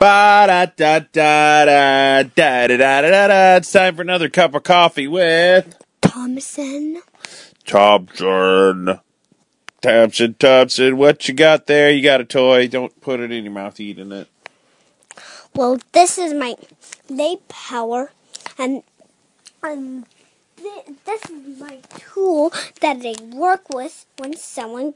Ba da da da da da da da da da. It's time for another cup of coffee with Thompson. Thompson. What you got there? You got a toy. Don't put it in your mouth eating it. Well, this is my lay power, and this is my tool that I work with when someone's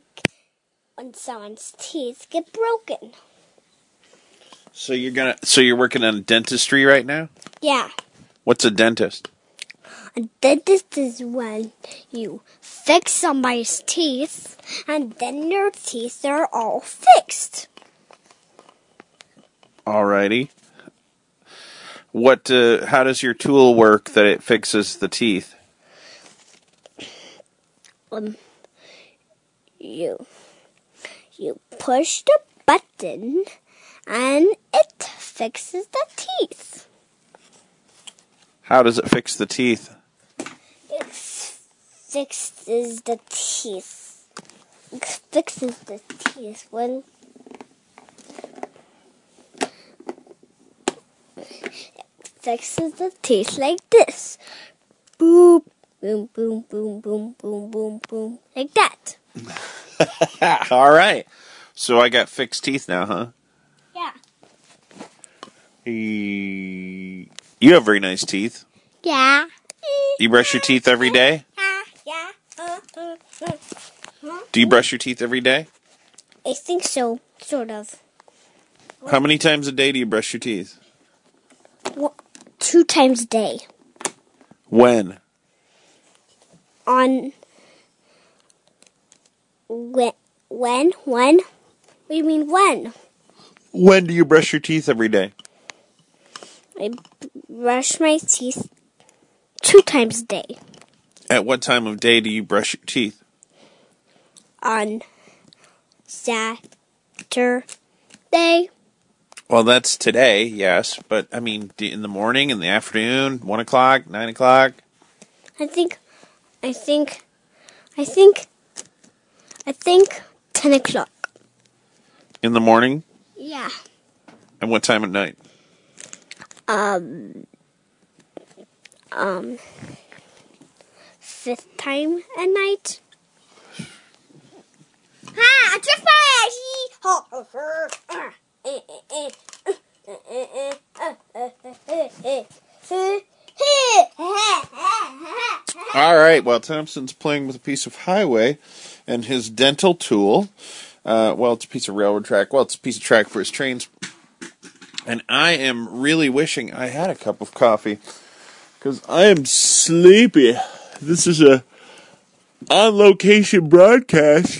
teeth get broken. So you're working on dentistry right now? Yeah. What's a dentist? A dentist is when you fix somebody's teeth, and then their teeth are all fixed. Alrighty. How does your tool work that it fixes the teeth? You push the button, and it fixes the teeth. How does it fix the teeth? It fixes the teeth. It fixes the teeth when fixes the teeth like this. Boop, boom, boom, boom, boom, boom, boom, boom, like that. All right. So I got fixed teeth now, huh? Yeah. You have very nice teeth. Yeah. You brush your teeth every day? Yeah. Do you brush your teeth every day? I think so, sort of. How many times a day do you brush your teeth? 2 times a day. When? When? What do you mean when? When do you brush your teeth every day? I brush my teeth 2 times a day. At what time of day do you brush your teeth? On Saturday. Well, that's today, yes. But, I mean, in the morning, in the afternoon, 1 o'clock, 9 o'clock? I think 10 o'clock. In the morning? Yeah. And what time at night? 5th time at night. All right, well, Thompson's playing with a piece of highway and his dental tool. It's a piece of railroad track. Well, it's a piece of track for his trains. And I am really wishing I had a cup of coffee because I am sleepy. This is a on-location broadcast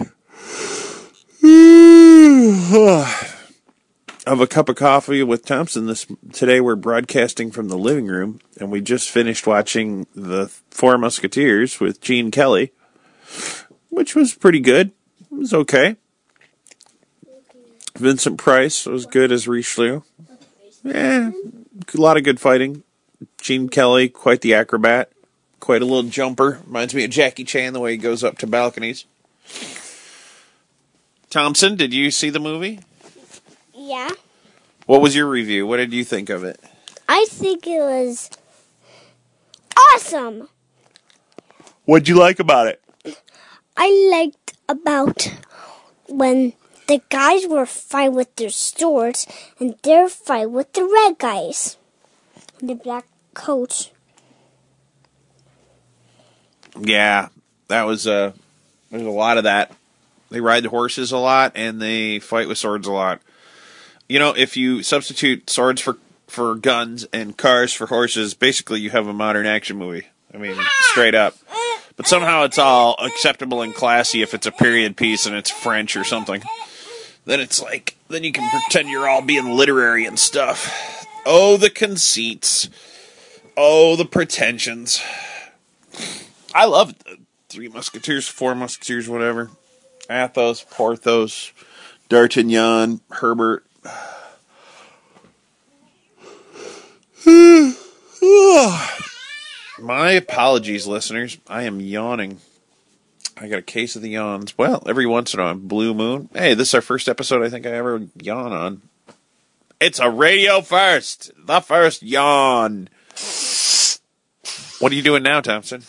of a cup of coffee with Thompson. Today we're broadcasting from the living room, and we just finished watching The Four Musketeers with Gene Kelly, which was pretty good. It was okay. Vincent Price was good as Richelieu. Yeah, a lot of good fighting. Gene Kelly, quite the acrobat. Quite a little jumper. Reminds me of Jackie Chan, the way he goes up to balconies. Thompson, did you see the movie? Yeah. What was your review? What did you think of it? I think it was awesome. What'd you like about it? I liked about when the guys were fighting with their swords and they're fighting with the red guys. The black coats. Yeah, there's a lot of that. They ride the horses a lot and they fight with swords a lot. You know, if you substitute swords for guns and cars for horses, basically you have a modern action movie. I mean, straight up. But somehow it's all acceptable and classy if it's a period piece and it's French or something. Then you can pretend you're all being literary and stuff. Oh, the conceits. Oh, the pretensions. I love the Three Musketeers, Four Musketeers, whatever. Athos, Porthos, D'Artagnan, Herbert. My apologies, listeners. I am yawning. I got a case of the yawns. Well, every once in a while, blue moon. Hey, this is our first episode I think I ever yawn on. It's a radio first. The first yawn. What are you doing now, Thompson?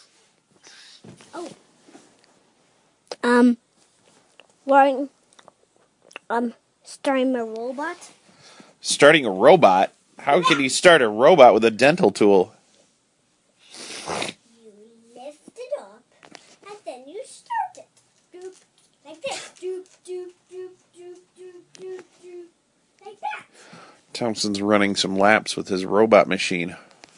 Starting my robot. Starting a robot? How can you start a robot with a dental tool? You lift it up, and then you start it. Doop, like this. Doop, doop, doop, doop, doop, doop, doop, like that. Thompson's running some laps with his robot machine.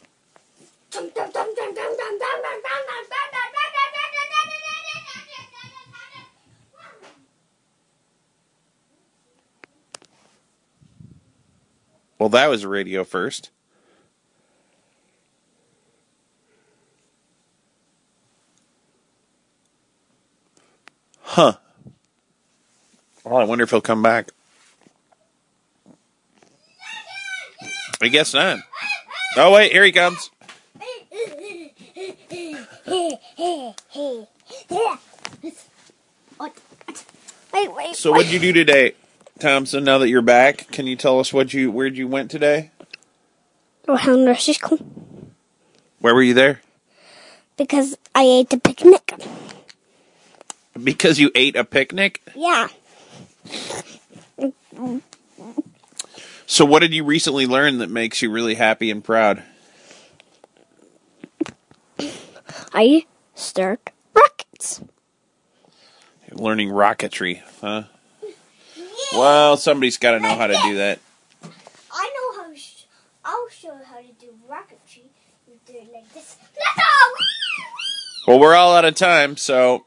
Well, that was radio first. Huh. Well, I wonder if he'll come back. I guess not. Oh, wait, here he comes. Wait. So what'd you do today, Thompson, now that you're back? Can you tell us where'd you went today? Rohan Nursery School. Where were you there? Because I ate a picnic. Because you ate a picnic? Yeah. So what did you recently learn that makes you really happy and proud? I start rockets. You're learning rocketry, huh? Yeah. Well, somebody's got to know how to do that. I know how. I'll show you how to do rocketry. You do it like this. Well, we're all out of time, so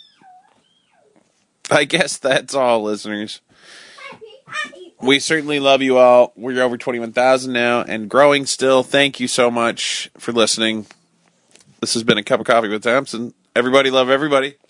I guess that's all, listeners. We certainly love you all. We're over 21,000 now and growing still. Thank you so much for listening. This has been A Cup of Coffee with Thompson. Everybody love everybody.